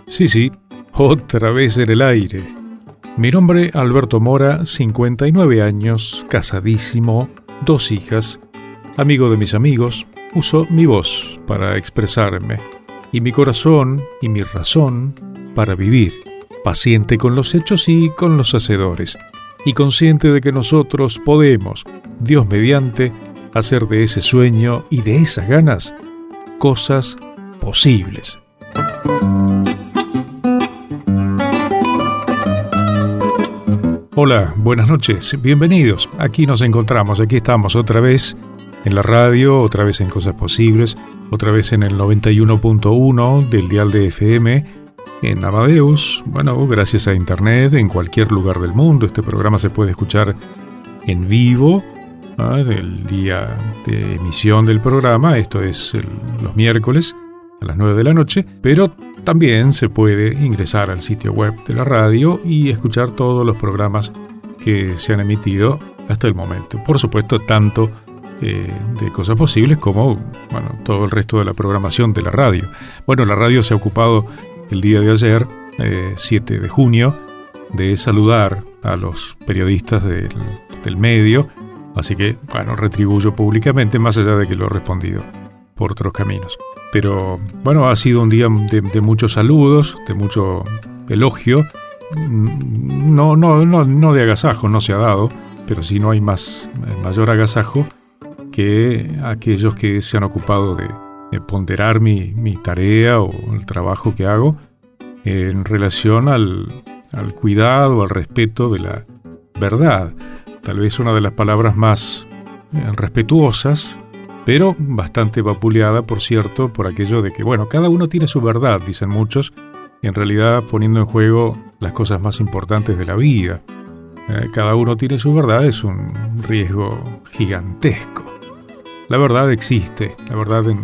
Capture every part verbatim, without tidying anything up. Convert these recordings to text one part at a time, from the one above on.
Sí, sí, otra vez en el aire. Mi nombre, Alberto Mora, cincuenta y nueve años, casadísimo, dos hijas, amigo de mis amigos. Uso mi voz para expresarme, y mi corazón y mi razón para vivir, paciente con los hechos y con los hacedores, y consciente de que nosotros podemos, Dios mediante, hacer de ese sueño y de esas ganas cosas posibles. Hola, buenas noches, bienvenidos. Aquí nos encontramos, aquí estamos otra vez en la radio, otra vez en Cosas Posibles, otra vez en el noventa y uno punto uno del dial de F M, en Amadeus. Bueno, gracias a internet, en cualquier lugar del mundo. Este programa se puede escuchar en vivo, ¿no? El día de emisión del programa, esto es el, los miércoles a las nueve de la noche, pero también se puede ingresar al sitio web de la radio y escuchar todos los programas que se han emitido hasta el momento. Por supuesto, tanto eh, de Cosas Posibles como bueno, todo el resto de la programación de la radio. Bueno, la radio se ha ocupado el día de ayer, eh, siete de junio, de saludar a los periodistas del, del medio, así que, bueno, retribuyo públicamente, más allá de que lo he respondido por otros caminos. Pero, bueno, ha sido un día de, de muchos saludos, de mucho elogio. No, no, no, no de agasajo, no se ha dado, pero sí no hay más, mayor agasajo que aquellos que se han ocupado de, de ponderar mi, mi tarea o el trabajo que hago en relación al, al cuidado, al respeto de la verdad. Tal vez una de las palabras más eh, respetuosas, pero bastante vapuleada, por cierto, por aquello de que, bueno, cada uno tiene su verdad, dicen muchos, en realidad poniendo en juego las cosas más importantes de la vida. Eh, cada uno tiene su verdad, es un riesgo gigantesco. La verdad existe, la verdad en,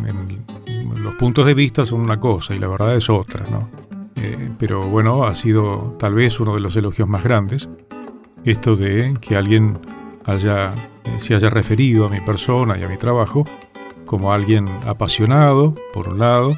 en los puntos de vista son una cosa y la verdad es otra, ¿no? Eh, pero bueno, ha sido tal vez uno de los elogios más grandes, esto de que alguien haya, eh, se haya referido a mi persona y a mi trabajo como alguien apasionado, por un lado,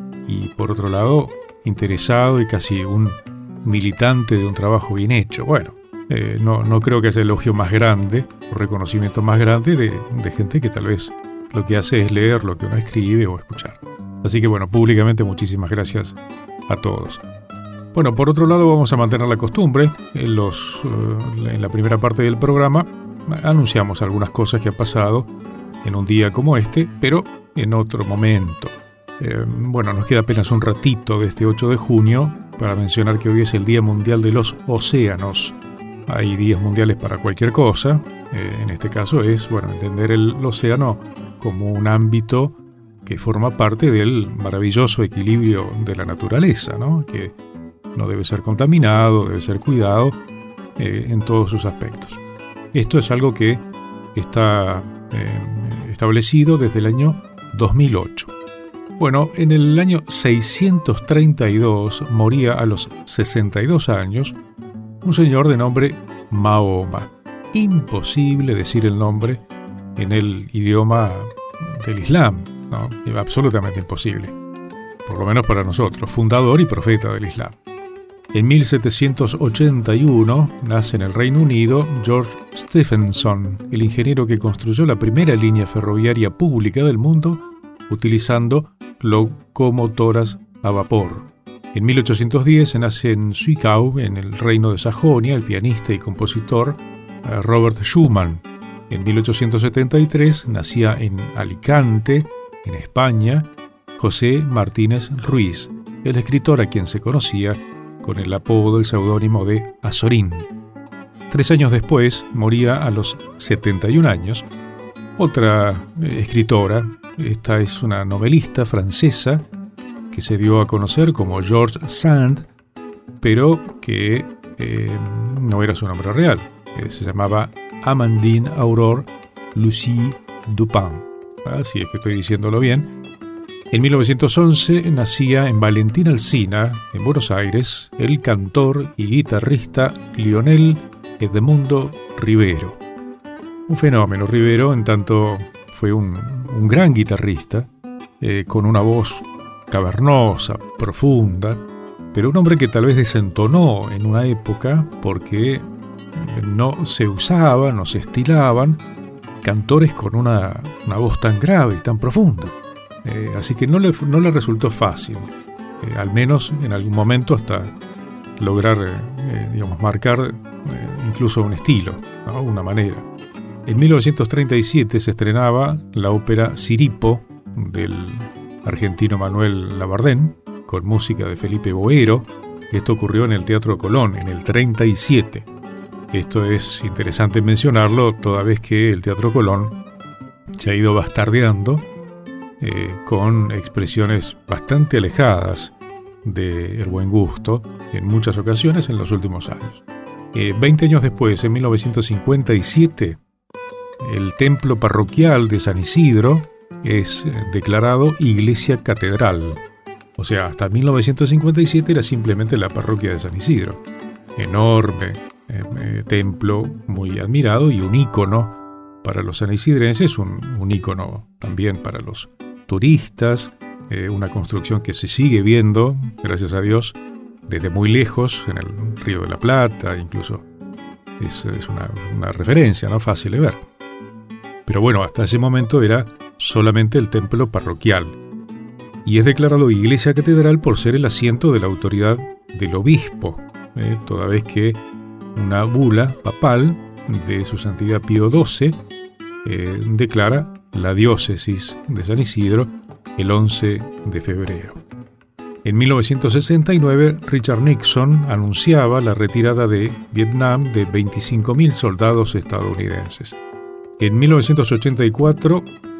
y por otro lado, interesado y casi un militante de un trabajo bien hecho. Bueno, eh, no, no creo que haya elogio más grande, o reconocimiento más grande de, de gente que tal vez lo que hace es leer lo que uno escribe o escuchar. Así que bueno, públicamente muchísimas gracias a todos. Bueno, por otro lado vamos a mantener la costumbre. En, los, uh, en la primera parte del programa anunciamos algunas cosas que han pasado en un día como este, pero en otro momento. Eh, bueno, nos queda apenas un ratito de este ocho de junio para mencionar que hoy es el Día Mundial de los Océanos. Hay días mundiales para cualquier cosa. Eh, en este caso es, bueno, entender el océano como un ámbito que forma parte del maravilloso equilibrio de la naturaleza, ¿no? Que no debe ser contaminado, debe ser cuidado eh, en todos sus aspectos. Esto es algo que está eh, establecido desde el año dos mil ocho. Bueno, en el año seiscientos treinta y dos moría a los sesenta y dos años un señor de nombre Mahoma. Imposible decir el nombre en el idioma del Islam, ¿no? Absolutamente imposible, por lo menos para nosotros, fundador y profeta del Islam. En mil setecientos ochenta y uno nace en el Reino Unido George Stephenson, el ingeniero que construyó la primera línea ferroviaria pública del mundo utilizando locomotoras a vapor. En mil ochocientos diez nace en Zwickau, en el Reino de Sajonia, el pianista y compositor Robert Schumann. En mil ochocientos setenta y tres nacía en Alicante, en España, José Martínez Ruiz, el escritor a quien se conocía con el apodo y seudónimo de Azorín. Tres años después moría a los setenta y un años otra eh, escritora. Esta es una novelista francesa que se dio a conocer como George Sand, pero que eh, no era su nombre real. Eh, se llamaba Amandine Aurore Lucie Dupin. Así es que estoy diciéndolo bien. En mil novecientos once nacía en Valentín Alsina, en Buenos Aires, el cantor y guitarrista Lionel Edmundo Rivero. Un fenómeno, Rivero, en tanto fue un, un gran guitarrista, eh, con una voz cavernosa, profunda, pero un hombre que tal vez desentonó en una época porque no se usaban, no se estilaban cantores con una, una voz tan grave y tan profunda. Eh, así que no le, no le resultó fácil, eh, al menos en algún momento hasta lograr, eh, digamos, marcar eh, incluso un estilo, ¿no? Una manera. En mil novecientos treinta y siete se estrenaba la ópera Siripo del argentino Manuel Labardén, con música de Felipe Boero. Esto ocurrió en el Teatro Colón en el treinta y siete. Esto es interesante mencionarlo, toda vez que el Teatro Colón se ha ido bastardeando eh, con expresiones bastante alejadas del buen gusto en muchas ocasiones en los últimos años. Eh, veinte años después, en mil novecientos cincuenta y siete, el templo parroquial de San Isidro es declarado iglesia catedral. O sea, hasta mil novecientos cincuenta y siete era simplemente la parroquia de San Isidro. Enorme eh, eh, templo, muy admirado y un ícono para los sanisidrenses, un, un ícono también para los turistas, eh, una construcción que se sigue viendo, gracias a Dios, desde muy lejos, en el Río de la Plata, incluso es, es una, una referencia, ¿no? Fácil de ver. Pero bueno, hasta ese momento era solamente el templo parroquial, y es declarado iglesia catedral por ser el asiento de la autoridad del obispo, eh, toda vez que una bula papal de su santidad Pío doce eh, declara la diócesis de San Isidro el once de febrero. En mil novecientos sesenta y nueve, Richard Nixon anunciaba la retirada de Vietnam de veinticinco mil soldados estadounidenses. En mil novecientos ochenta y cuatro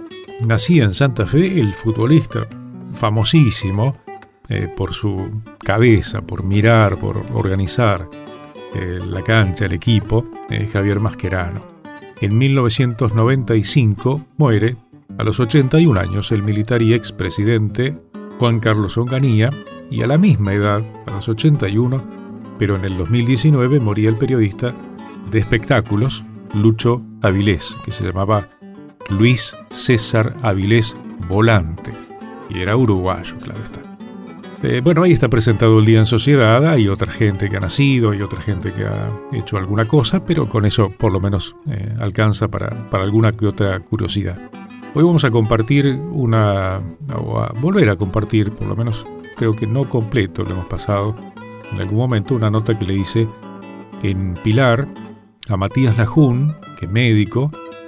nacía en Santa Fe el futbolista famosísimo eh, por su cabeza, por mirar, por organizar eh, la cancha, el equipo, eh, Javier Mascherano. En mil novecientos noventa y cinco muere a los ochenta y un años el militar y expresidente Juan Carlos Onganía, y a la misma edad, a los ochenta y uno, pero en el dos mil diecinueve moría el periodista de espectáculos Lucho Avilés, que se llamaba Luis César Avilés Volante, y era uruguayo, claro está. Eh, bueno, ahí está presentado el día en sociedad. Hay otra gente que ha nacido, hay otra gente que ha hecho alguna cosa, pero con eso por lo menos eh, alcanza para, para alguna que otra curiosidad. Hoy vamos a compartir una, o a volver a compartir, por lo menos creo que no completo, lo hemos pasado en algún momento, una nota que le hice en Pilar a Matías Lajún, que es médico,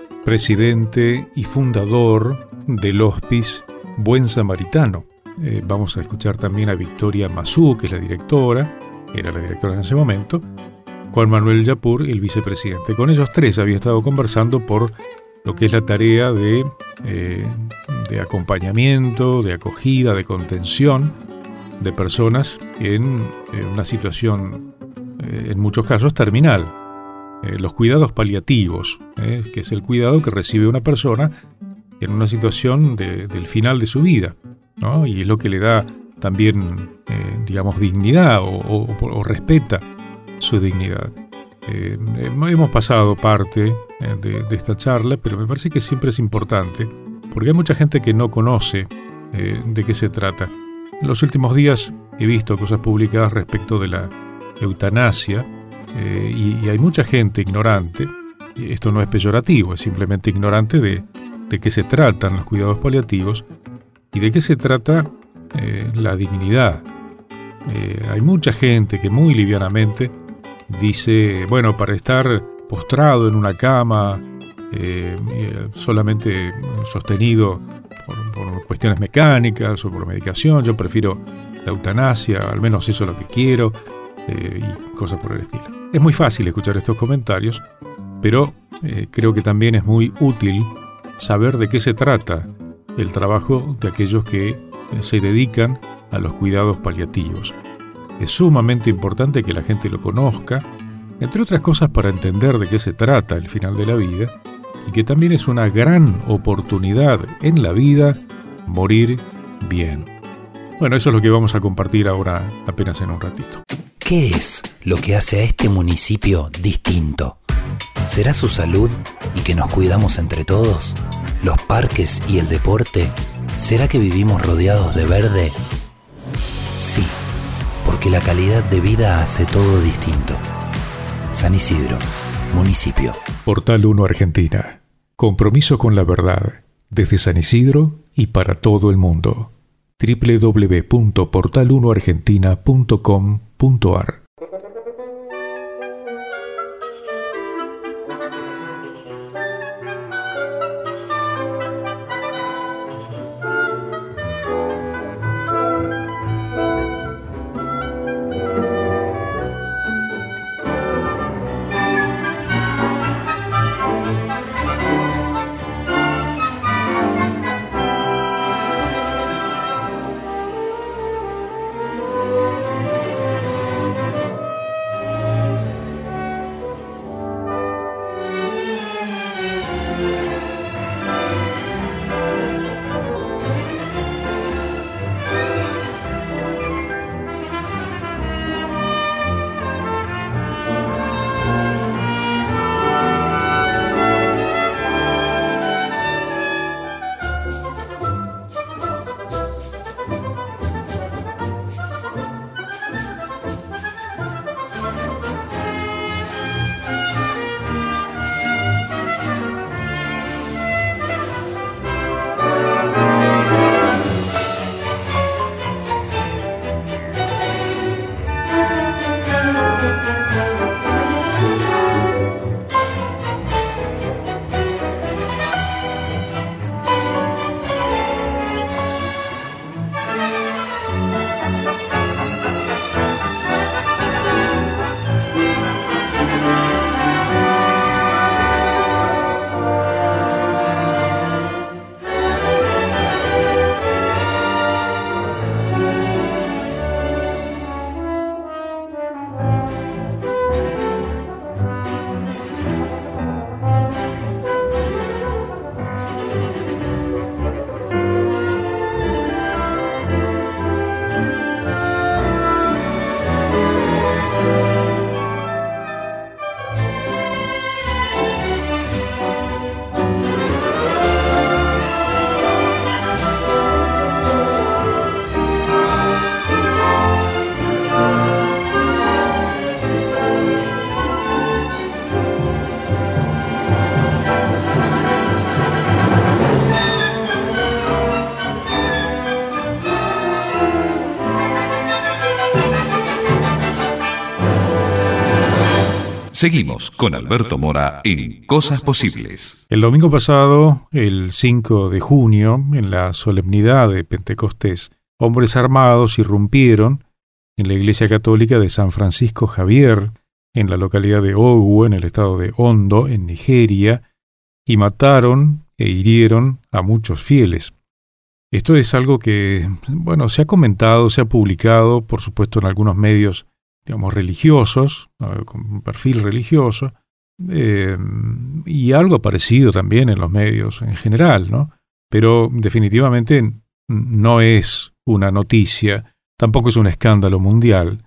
presidente y fundador del Hospice Buen Samaritano. Eh, vamos a escuchar también a Victoria Mazú, que es la directora, era la directora en ese momento, Juan Manuel Yapur, el vicepresidente. Con ellos tres había estado conversando por lo que es la tarea de, eh, de acompañamiento, de acogida, de contención de personas en, en una situación, eh, en muchos casos, terminal. Eh, los cuidados paliativos, eh, que es el cuidado que recibe una persona en una situación de, del final de su vida, ¿no? Y es lo que le da también, eh, digamos, dignidad o, o, o respeta su dignidad. Eh, hemos pasado parte eh, de, de esta charla, pero me parece que siempre es importante, porque hay mucha gente que no conoce eh, de qué se trata. En los últimos días he visto cosas publicadas respecto de la eutanasia, eh, y, y hay mucha gente ignorante. Esto no es peyorativo, es simplemente ignorante de, de qué se tratan los cuidados paliativos y de qué se trata eh, la dignidad. Eh, hay mucha gente que muy livianamente dice, bueno, para estar postrado en una cama, eh, solamente sostenido por, por cuestiones mecánicas o por medicación, yo prefiero la eutanasia, al menos eso es lo que quiero, eh, y cosas por el estilo. Es muy fácil escuchar estos comentarios, pero eh, creo que también es muy útil saber de qué se trata el trabajo de aquellos que eh, se dedican a los cuidados paliativos. Es sumamente importante que la gente lo conozca, entre otras cosas para entender de qué se trata el final de la vida, y que también es una gran oportunidad en la vida morir bien. Bueno, eso es lo que vamos a compartir ahora apenas en un ratito. ¿Qué es lo que hace a este municipio distinto? ¿Será su salud y que nos cuidamos entre todos? ¿Los parques y el deporte? ¿Será que vivimos rodeados de verde? Sí. Porque porque la calidad de vida hace todo distinto. San Isidro, municipio. Portal uno Argentina. Compromiso con la verdad. Desde San Isidro y para todo el mundo. doble u doble u doble u punto portal uno argentina punto com punto a r. Seguimos con Alberto Mora en Cosas Posibles. El domingo pasado, el cinco de junio, en la solemnidad de Pentecostés, hombres armados irrumpieron en la Iglesia Católica de San Francisco Javier, en la localidad de Ogu, en el estado de Ondo, en Nigeria, y mataron e hirieron a muchos fieles. Esto es algo que, bueno, se ha comentado, se ha publicado, por supuesto, en algunos medios, digamos, religiosos, eh, con un perfil religioso, eh, y algo parecido también en los medios en general, ¿no? Pero definitivamente no es una noticia, tampoco es un escándalo mundial,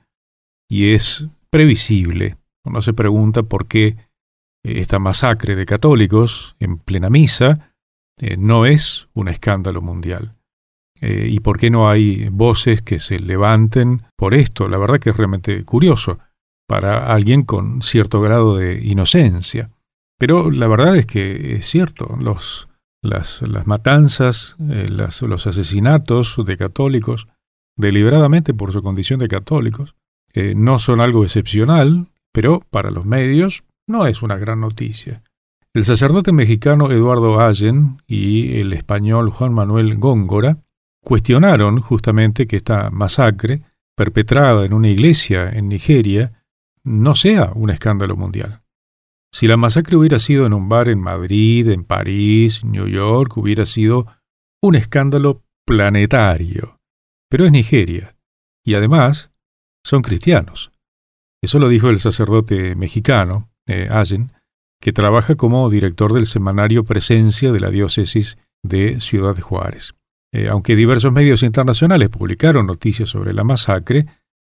y es previsible. Uno se pregunta por qué esta masacre de católicos en plena misa eh, no es un escándalo mundial. Eh, ¿Y por qué no hay voces que se levanten por esto? La verdad que es realmente curioso para alguien con cierto grado de inocencia. Pero la verdad es que es cierto, los, las, las matanzas, eh, las, los asesinatos de católicos, deliberadamente por su condición de católicos, eh, no son algo excepcional, pero para los medios no es una gran noticia. El sacerdote mexicano Eduardo Allen y el español Juan Manuel Góngora cuestionaron justamente que esta masacre, perpetrada en una iglesia en Nigeria, no sea un escándalo mundial. Si la masacre hubiera sido en un bar en Madrid, en París, New York, hubiera sido un escándalo planetario. Pero es Nigeria, y además son cristianos. Eso lo dijo el sacerdote mexicano, eh, Allen, que trabaja como director del semanario Presencia de la diócesis de Ciudad Juárez. Eh, aunque diversos medios internacionales publicaron noticias sobre la masacre,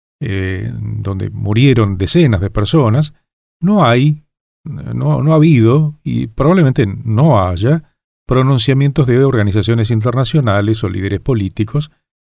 eh, donde murieron decenas de personas, no hay, no, no ha habido y probablemente no haya pronunciamientos de organizaciones internacionales o líderes políticos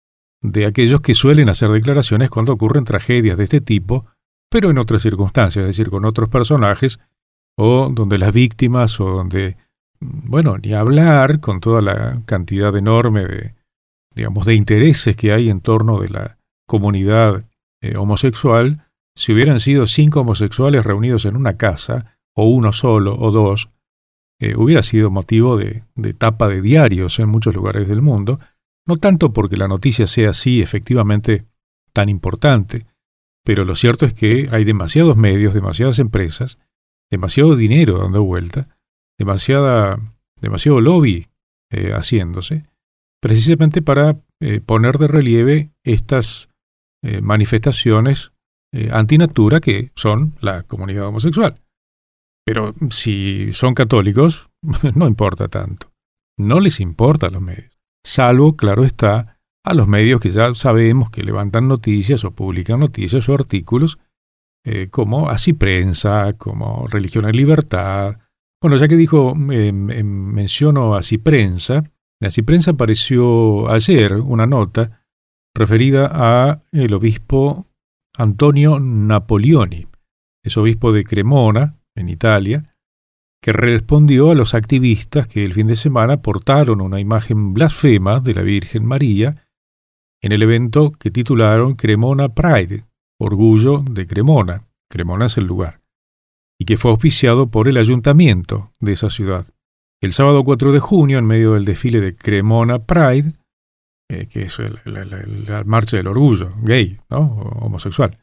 de aquellos que suelen hacer declaraciones cuando ocurren tragedias de este tipo, pero en otras circunstancias, es decir, con otros personajes, o donde las víctimas, o donde, bueno, ni hablar con toda la cantidad enorme de, digamos, de intereses que hay en torno de la comunidad eh, homosexual. Si hubieran sido cinco homosexuales reunidos en una casa, o uno solo, o dos, eh, hubiera sido motivo de, de tapa de diarios en muchos lugares del mundo, no tanto porque la noticia sea así efectivamente tan importante, pero lo cierto es que hay demasiados medios, demasiadas empresas, demasiado dinero dando vuelta, demasiada, demasiado lobby eh, haciéndose, precisamente para eh, poner de relieve estas eh, manifestaciones eh, antinatura que son la comunidad homosexual. Pero si son católicos, no importa tanto. No les importa a los medios. Salvo, claro está, a los medios que ya sabemos que levantan noticias o publican noticias o artículos, eh, como Así Prensa, como Religión en Libertad. Bueno, ya que dijo, eh, eh, menciono Así Prensa, en Así Prensa apareció ayer una nota referida a el obispo Antonio Napoleoni, es obispo de Cremona, en Italia, que respondió a los activistas que el fin de semana portaron una imagen blasfema de la Virgen María en el evento que titularon Cremona Pride, Orgullo de Cremona, Cremona es el lugar, y que fue auspiciado por el ayuntamiento de esa ciudad. El sábado cuatro de junio, en medio del desfile de Cremona Pride, eh, que es el, el, el, la marcha del orgullo gay, ¿no? O homosexual,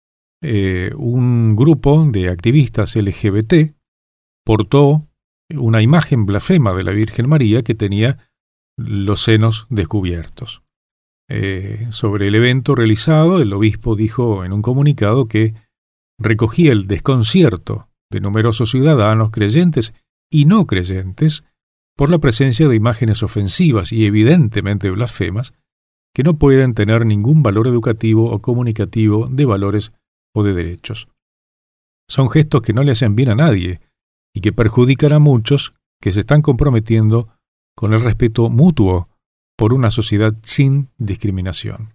eh, un grupo de activistas L G B T portó una imagen blasfema de la Virgen María que tenía los senos descubiertos. Eh, sobre el evento realizado, el obispo dijo en un comunicado que recogía el desconcierto de numerosos ciudadanos creyentes y no creyentes por la presencia de imágenes ofensivas y evidentemente blasfemas que no pueden tener ningún valor educativo o comunicativo de valores o de derechos. Son gestos que no le hacen bien a nadie y que perjudican a muchos que se están comprometiendo con el respeto mutuo por una sociedad sin discriminación.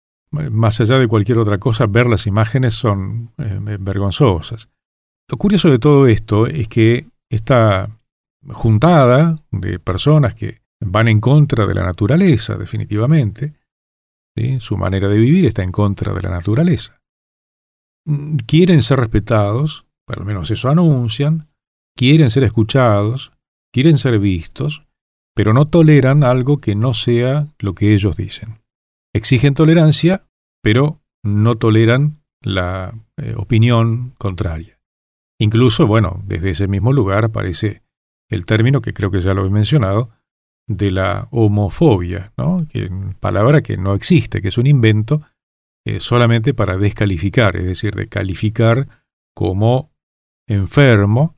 Más allá de cualquier otra cosa, ver las imágenes son eh, vergonzosas. Lo curioso de todo esto es que esta juntada de personas que van en contra de la naturaleza, definitivamente, ¿sí? Su manera de vivir está en contra de la naturaleza. Quieren ser respetados, por lo menos eso anuncian, quieren ser escuchados, quieren ser vistos, pero no toleran algo que no sea lo que ellos dicen. Exigen tolerancia, pero no toleran la eh, opinión contraria. Incluso, bueno, desde ese mismo lugar aparece el término, que creo que ya lo he mencionado, de la homofobia, ¿no? Que, palabra que no existe, que es un invento eh, solamente para descalificar, es decir, de calificar como enfermo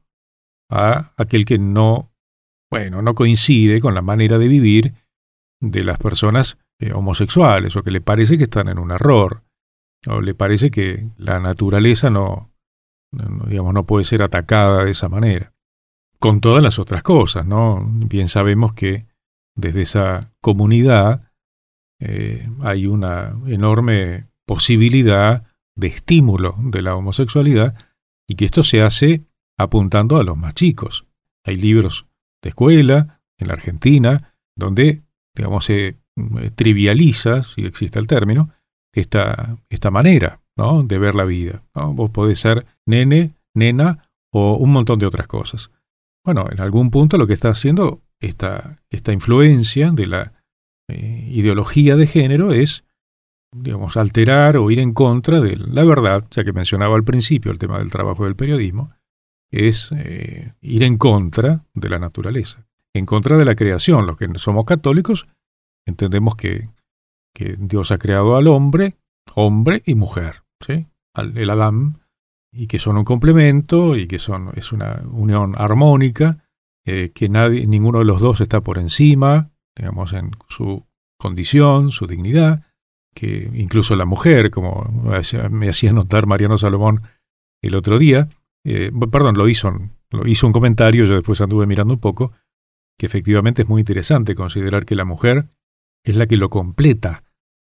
a aquel que no, bueno, no coincide con la manera de vivir de las personas eh, homosexuales, o que le parece que están en un error, o le parece que la naturaleza no, no, digamos, no puede ser atacada de esa manera. Con todas las otras cosas, ¿no? Bien sabemos que desde esa comunidad eh, hay una enorme posibilidad de estímulo de la homosexualidad y que esto se hace apuntando a los más chicos. Hay libros de escuela en la Argentina donde, digamos, se trivializa, si existe el término, esta, esta manera, ¿no? De ver la vida, ¿no? Vos podés ser nene, nena o un montón de otras cosas. Bueno, en algún punto lo que está haciendo esta, esta influencia de la eh, ideología de género es, digamos, alterar o ir en contra de la verdad, ya que mencionaba al principio el tema del trabajo del periodismo, es eh, ir en contra de la naturaleza, en contra de la creación. Los que somos católicos entendemos que, que Dios ha creado al hombre, hombre y mujer, ¿sí? Al, el Adán, y que son un complemento y que son es una unión armónica, eh, que nadie, ninguno de los dos está por encima, digamos, en su condición, su dignidad, que incluso la mujer, como me hacía notar Mariano Salomón el otro día, eh, perdón, lo hizo, lo hizo un comentario, yo después anduve mirando un poco, que efectivamente es muy interesante considerar que la mujer es la que lo completa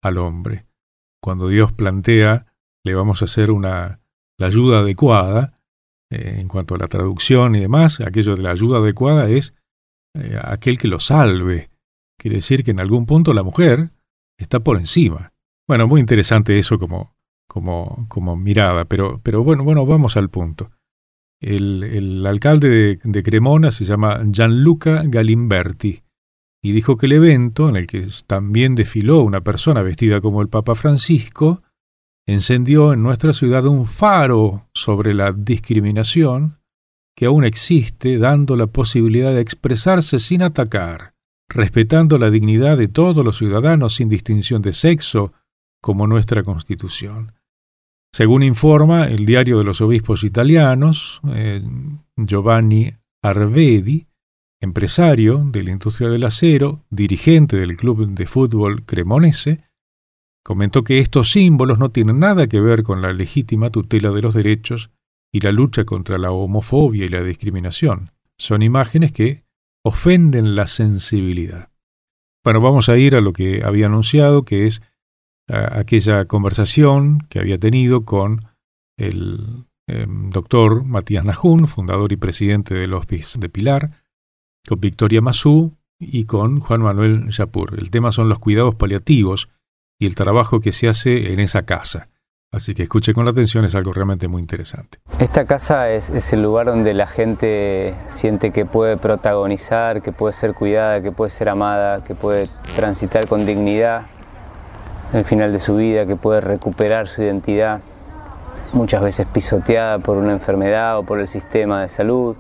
al hombre. Cuando Dios plantea, le vamos a hacer una, la ayuda adecuada, eh, en cuanto a la traducción y demás, aquello de la ayuda adecuada es eh, aquel que lo salve. Quiere decir que en algún punto la mujer está por encima. Bueno, muy interesante eso como, como, como mirada, pero, pero bueno, bueno, vamos al punto. El, el alcalde de, de Cremona se llama Gianluca Galimberti y dijo que el evento, en el que también desfiló una persona vestida como el Papa Francisco, encendió en nuestra ciudad un faro sobre la discriminación que aún existe, dando la posibilidad de expresarse sin atacar, respetando la dignidad de todos los ciudadanos sin distinción de sexo, como nuestra Constitución. Según informa el Diario de los Obispos Italianos, eh, Giovanni Arvedi, empresario de la industria del acero, dirigente del club de fútbol cremonese, comentó que estos símbolos no tienen nada que ver con la legítima tutela de los derechos y la lucha contra la homofobia y la discriminación. Son imágenes que ofenden la sensibilidad. Bueno, vamos a ir a lo que había anunciado, que es a aquella conversación que había tenido con el eh, doctor Matías Nahún, fundador y presidente del Hospice de Pilar, con Victoria Massú y con Juan Manuel Yapur. El tema son los cuidados paliativos y el trabajo que se hace en esa casa. Así que escuche con atención, es algo realmente muy interesante. Esta casa es, es el lugar donde la gente siente que puede protagonizar, que puede ser cuidada, que puede ser amada, que puede transitar con dignidad en el final de su vida, que puede recuperar su identidad, muchas veces pisoteada por una enfermedad o por el sistema de salud.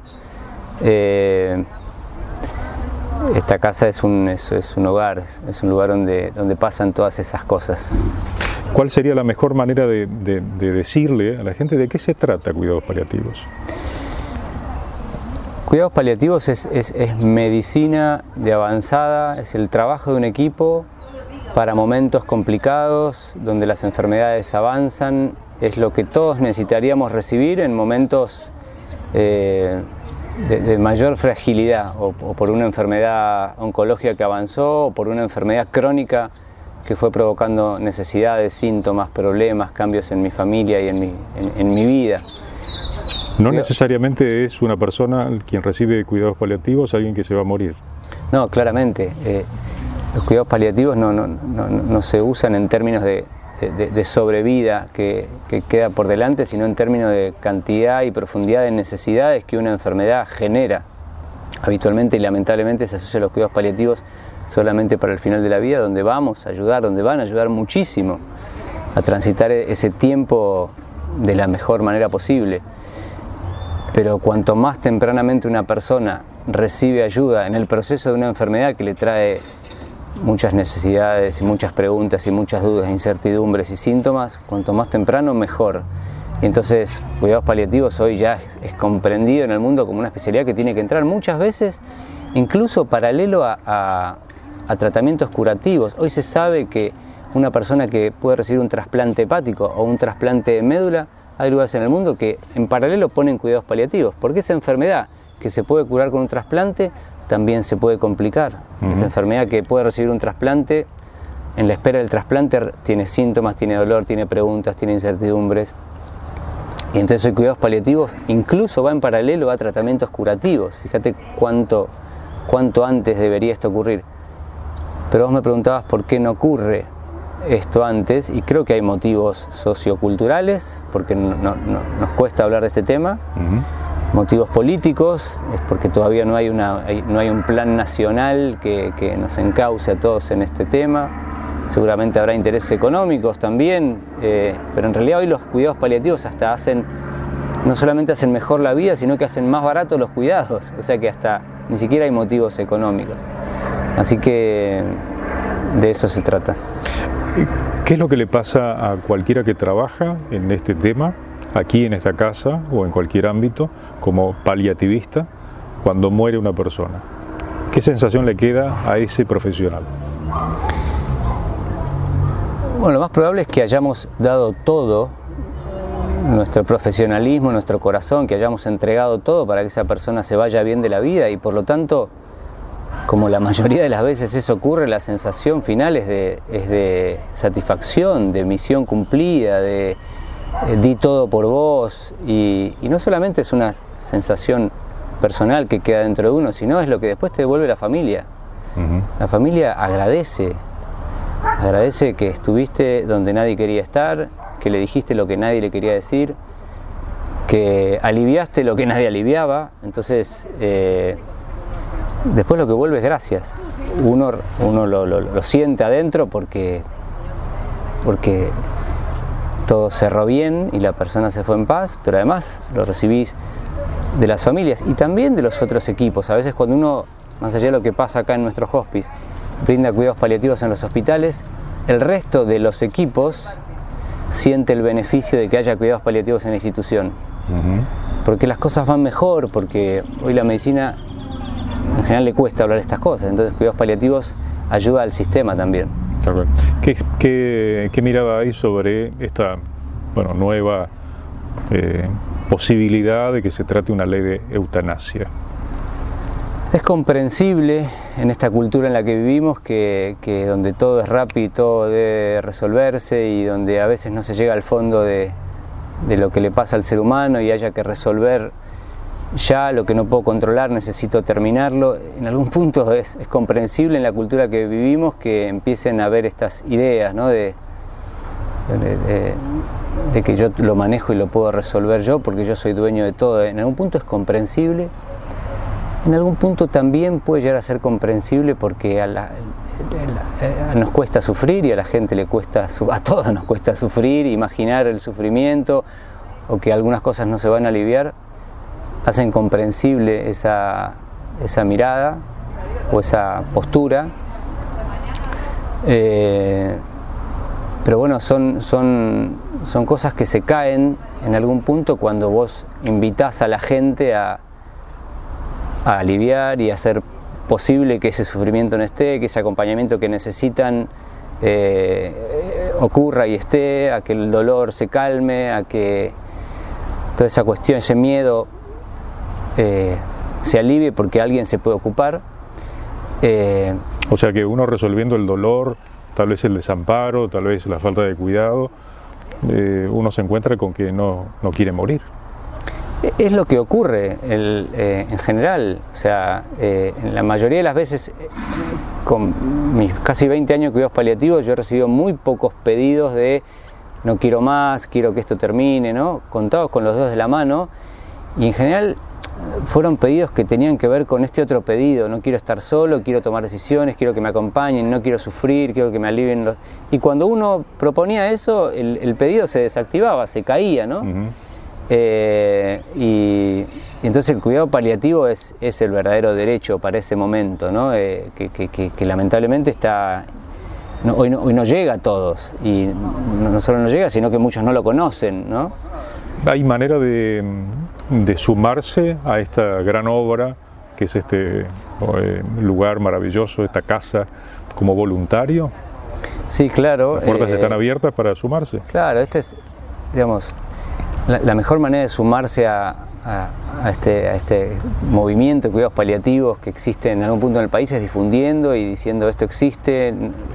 Eh, esta casa es un, es, es un hogar, es un lugar donde, donde pasan todas esas cosas. ¿Cuál sería la mejor manera de, de, de decirle a la gente de qué se trata cuidados paliativos? Cuidados paliativos es, es, es medicina de avanzada, es el trabajo de un equipo para momentos complicados, donde las enfermedades avanzan, es lo que todos necesitaríamos recibir en momentos eh, de, de mayor fragilidad, o, o por una enfermedad oncológica que avanzó, o por una enfermedad crónica que fue provocando necesidades, síntomas, problemas, cambios en mi familia y en mi, en, en mi vida. No necesariamente es una persona quien recibe cuidados paliativos, alguien que se va a morir. No, claramente. Eh, los cuidados paliativos no, no, no, no se usan en términos de, de, de sobrevida que, que queda por delante, sino en términos de cantidad y profundidad de necesidades que una enfermedad genera. Habitualmente y lamentablemente se asocian los cuidados paliativos solamente para el final de la vida, donde vamos a ayudar, donde van a ayudar muchísimo a transitar ese tiempo de la mejor manera posible. Pero cuanto más tempranamente una persona recibe ayuda en el proceso de una enfermedad que le trae muchas necesidades y muchas preguntas y muchas dudas, incertidumbres y síntomas, cuanto más temprano mejor. Y entonces cuidados paliativos hoy ya es, es comprendido en el mundo como una especialidad que tiene que entrar muchas veces incluso paralelo a, a, a tratamientos curativos. Hoy se sabe que una persona que puede recibir un trasplante hepático o un trasplante de médula, hay lugares en el mundo que en paralelo ponen cuidados paliativos, porque esa enfermedad que se puede curar con un trasplante también se puede complicar. Uh-huh. Esa enfermedad que puede recibir un trasplante, en la espera del trasplante tiene síntomas, tiene dolor, tiene preguntas, tiene incertidumbres. Y entonces hoy cuidados paliativos incluso va en paralelo a tratamientos curativos. Fíjate cuánto, cuánto antes debería esto ocurrir. Pero vos me preguntabas por qué no ocurre esto antes, y creo que hay motivos socioculturales, porque no, no, nos cuesta hablar de este tema. Uh-huh. Motivos políticos, es porque todavía no hay, una, hay, no hay un plan nacional que, que nos encauce a todos en este tema. Seguramente habrá intereses económicos también, eh, pero en realidad hoy los cuidados paliativos hasta hacen, no solamente hacen mejor la vida, sino que hacen más baratos los cuidados, o sea que hasta ni siquiera hay motivos económicos. Así que de eso se trata. ¿Qué es lo que le pasa a cualquiera que trabaja en este tema, aquí en esta casa o en cualquier ámbito, como paliativista, cuando muere una persona? ¿Qué sensación le queda a ese profesional? Bueno, lo más probable es que hayamos dado todo, nuestro profesionalismo, nuestro corazón, que hayamos entregado todo para que esa persona se vaya bien de la vida, y por lo tanto como la mayoría de las veces eso ocurre, la sensación final es de, es de satisfacción, de misión cumplida, de eh, di todo por vos, y, y no solamente es una sensación personal que queda dentro de uno, sino es lo que después te devuelve la familia. Uh-huh. La familia agradece, agradece que estuviste donde nadie quería estar, que le dijiste lo que nadie le quería decir, que aliviaste lo que nadie aliviaba. Entonces eh, después lo que vuelve es gracias. Uno, uno lo, lo, lo siente adentro porque, porque todo cerró bien y la persona se fue en paz, pero además lo recibís de las familias y también de los otros equipos. A veces cuando uno, más allá de lo que pasa acá en nuestro hospice, brinda cuidados paliativos en los hospitales, el resto de los equipos siente el beneficio de que haya cuidados paliativos en la institución. Uh-huh. Porque las cosas van mejor, porque hoy la medicina en general le cuesta hablar de estas cosas, entonces cuidados paliativos ayuda al sistema también. ¿Qué, qué, qué mirada hay sobre esta bueno, nueva eh, posibilidad de que se trate una ley de eutanasia? Es comprensible en esta cultura en la que vivimos que, que donde todo es rápido y todo debe resolverse y donde a veces no se llega al fondo de, de lo que le pasa al ser humano y haya que resolver ya lo que no puedo controlar, necesito terminarlo. En algún punto es, es comprensible en la cultura que vivimos que empiecen a haber estas ideas, ¿no? de, de, de, de que yo lo manejo y lo puedo resolver yo porque yo soy dueño de todo. En algún punto es comprensible. En algún punto también puede llegar a ser comprensible porque a, la, a, a nos cuesta sufrir y a la gente le cuesta, a todos nos cuesta sufrir, imaginar el sufrimiento o que algunas cosas no se van a aliviar, hacen comprensible esa, esa mirada o esa postura. Eh, pero bueno, son, son, son cosas que se caen en algún punto cuando vos invitás a la gente a a aliviar y hacer posible que ese sufrimiento no esté, que ese acompañamiento que necesitan eh, ocurra y esté, a que el dolor se calme, a que toda esa cuestión, ese miedo eh, se alivie porque alguien se puede ocupar. Eh, o sea que uno resolviendo el dolor, tal vez el desamparo, tal vez la falta de cuidado, eh, uno se encuentra con que no, no quiere morir. Es lo que ocurre el, eh, en general, o sea, eh, en la mayoría de las veces, eh, con mis casi veinte años de cuidados paliativos, yo he recibido muy pocos pedidos de no quiero más, quiero que esto termine, ¿no? Contados con los dedos de la mano, y en general fueron pedidos que tenían que ver con este otro pedido: no quiero estar solo, quiero tomar decisiones, quiero que me acompañen, no quiero sufrir, quiero que me alivien los... Y cuando uno proponía eso, el, el pedido se desactivaba, se caía, ¿no? Uh-huh. Eh, y, y entonces el cuidado paliativo es, es el verdadero derecho para ese momento, ¿no? Eh, que, que, que, que lamentablemente está, no, hoy, no, hoy no llega a todos, y no, no solo no llega, sino que muchos no lo conocen, ¿no? ¿Hay manera de, de sumarse a esta gran obra que es este eh, lugar maravilloso, esta casa, como voluntario? Sí, claro. ¿Las puertas eh, están abiertas para sumarse? Claro, este es, digamos, La, la mejor manera de sumarse a, a, a, este, a este movimiento de cuidados paliativos que existe en algún punto en el país es difundiendo y diciendo esto existe,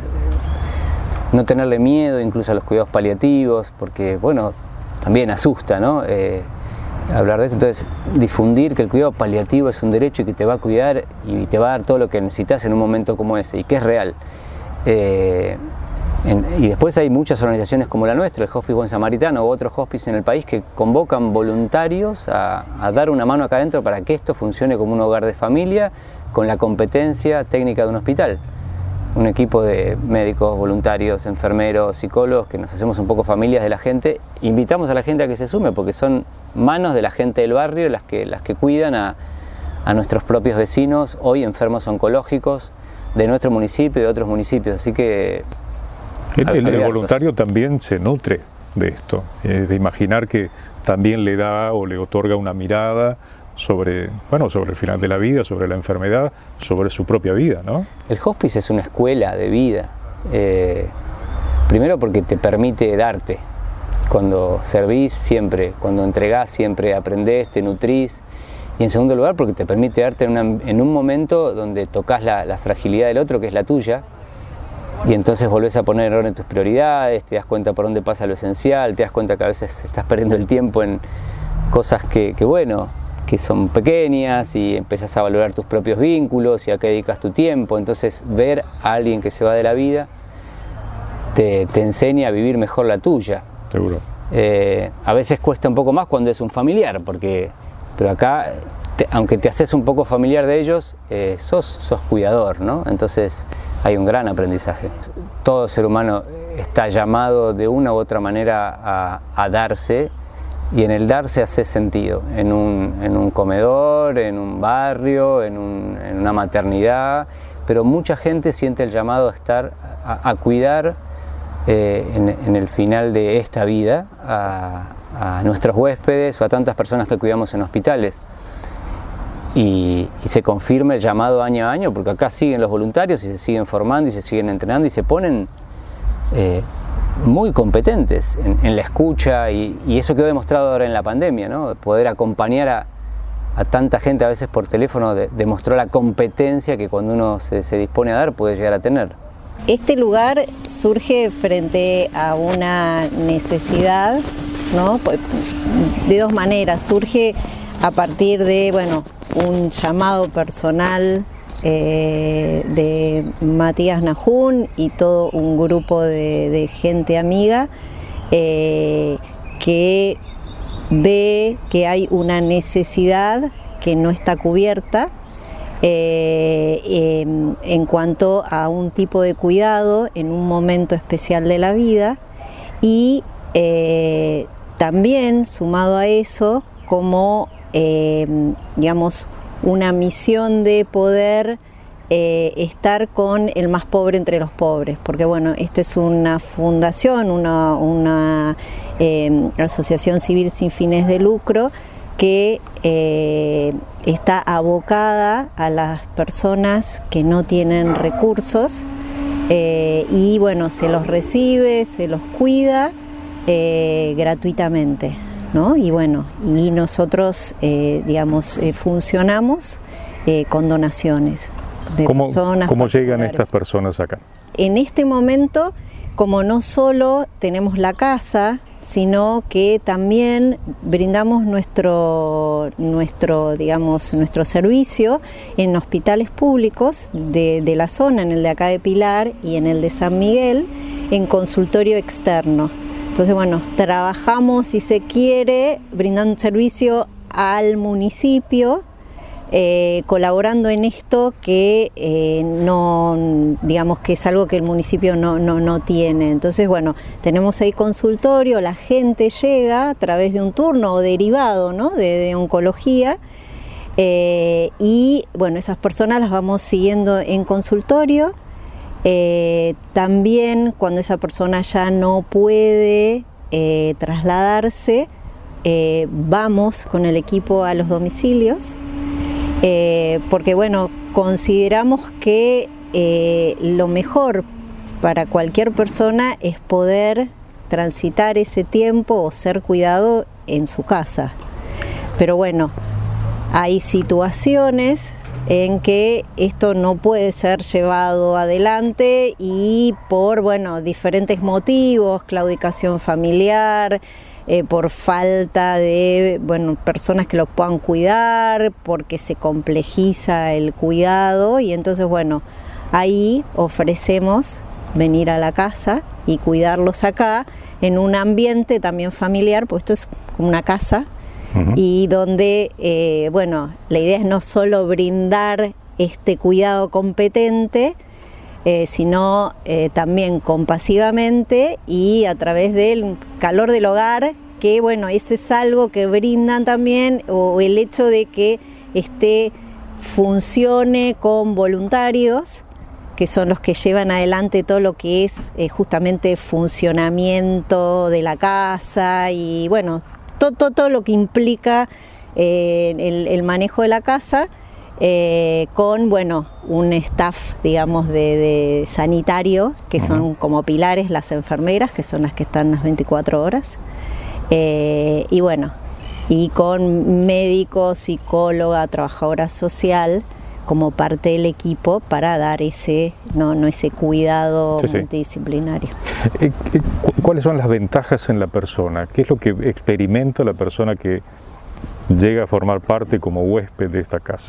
no tenerle miedo incluso a los cuidados paliativos, porque bueno, también asusta, ¿no? Eh, hablar de esto. Entonces, difundir que el cuidado paliativo es un derecho y que te va a cuidar y te va a dar todo lo que necesitas en un momento como ese y que es real. Eh, En, y después hay muchas organizaciones como la nuestra, el Hospice Buen Samaritano u otros hospices en el país que convocan voluntarios a, a dar una mano acá adentro para que esto funcione como un hogar de familia con la competencia técnica de un hospital. Un equipo de médicos, voluntarios, enfermeros, psicólogos que nos hacemos un poco familias de la gente. Invitamos a la gente a que se sume porque son manos de la gente del barrio las que, las que cuidan a, a nuestros propios vecinos, hoy enfermos oncológicos de nuestro municipio y de otros municipios. Así que El, el, el voluntario también se nutre de esto, eh, de imaginar que también le da o le otorga una mirada sobre, bueno, sobre el final de la vida, sobre la enfermedad, sobre su propia vida, ¿no? El hospice es una escuela de vida, eh, primero porque te permite darte. Cuando servís siempre, cuando entregás siempre aprendés, te nutrís, y en segundo lugar porque te permite darte en, una, en un momento donde tocas la, la fragilidad del otro, que es la tuya, y entonces volvés a poner en orden tus prioridades, te das cuenta por dónde pasa lo esencial, te das cuenta que a veces estás perdiendo el tiempo en cosas que, que bueno, que son pequeñas, y empezás a valorar tus propios vínculos y a qué dedicas tu tiempo. Entonces ver a alguien que se va de la vida te, te enseña a vivir mejor la tuya. Seguro. Eh, a veces cuesta un poco más cuando es un familiar, porque, pero acá, te, aunque te haces un poco familiar de ellos, eh, sos, sos cuidador, ¿no? Entonces hay un gran aprendizaje. Todo ser humano está llamado de una u otra manera a, a darse, y en el darse hace sentido, en un, en un comedor, en un barrio, en, un, en una maternidad, pero mucha gente siente el llamado a estar, a, a cuidar eh, en, en el final de esta vida a, a nuestros huéspedes o a tantas personas que cuidamos en hospitales. Y, y se confirma el llamado año a año, porque acá siguen los voluntarios y se siguen formando y se siguen entrenando y se ponen eh, muy competentes en, en la escucha, y, y eso quedó demostrado ahora en la pandemia, ¿no? Poder acompañar a, a tanta gente a veces por teléfono de, demostró la competencia que cuando uno se, se dispone a dar puede llegar a tener. Este lugar surge frente a una necesidad, ¿no? De dos maneras. Surge a partir de, bueno, un llamado personal eh, de Matías Nahún y todo un grupo de, de gente amiga eh, que ve que hay una necesidad que no está cubierta eh, eh, en cuanto a un tipo de cuidado en un momento especial de la vida, y eh, también sumado a eso como Eh, digamos, una misión de poder eh, estar con el más pobre entre los pobres, porque bueno, esta es una fundación, una, una eh, asociación civil sin fines de lucro que eh, está abocada a las personas que no tienen recursos eh, y bueno, se los recibe, se los cuida eh, gratuitamente, ¿no? Y bueno, y nosotros, eh, digamos, eh, funcionamos eh, con donaciones de ¿Cómo, personas. ¿Cómo llegan estas personas acá? En este momento, como no solo tenemos la casa, sino que también brindamos nuestro, nuestro, digamos, nuestro servicio en hospitales públicos de, de la zona, en el de acá de Pilar y en el de San Miguel, en consultorio externo. Entonces, bueno, trabajamos, si se quiere, brindando un servicio al municipio, eh, colaborando en esto que eh, no, digamos que es algo que el municipio no, no, no tiene. Entonces, bueno, tenemos ahí consultorio, la gente llega a través de un turno o derivado, ¿no?, de, de oncología, eh, y bueno, esas personas las vamos siguiendo en consultorio. Eh, también cuando esa persona ya no puede eh, trasladarse, eh, vamos con el equipo a los domicilios, eh, porque bueno, consideramos que eh, lo mejor para cualquier persona es poder transitar ese tiempo o ser cuidado en su casa. Pero bueno, hay situaciones en que esto no puede ser llevado adelante y por, bueno, diferentes motivos, claudicación familiar, eh, por falta de, bueno, personas que lo puedan cuidar, porque se complejiza el cuidado, y entonces, bueno, ahí ofrecemos venir a la casa y cuidarlos acá en un ambiente también familiar, pues esto es como una casa. Uh-huh. Y donde, eh, bueno, la idea es no solo brindar este cuidado competente, eh, sino eh, también compasivamente y a través del calor del hogar, que bueno, eso es algo que brindan también, o el hecho de que este funcione con voluntarios, que son los que llevan adelante todo lo que es eh, justamente funcionamiento de la casa y bueno, Todo, todo, todo lo que implica eh, el, el manejo de la casa, eh, con bueno, un staff, digamos, de, de sanitario, que uh-huh. son como pilares las enfermeras, que son las que están las veinticuatro horas. Eh, y bueno, y con médicos, psicóloga, trabajadora social, como parte del equipo para dar ese, no, no ese cuidado sí, sí. multidisciplinario. ¿Cuáles son las ventajas en la persona? ¿Qué es lo que experimenta la persona que llega a formar parte como huésped de esta casa?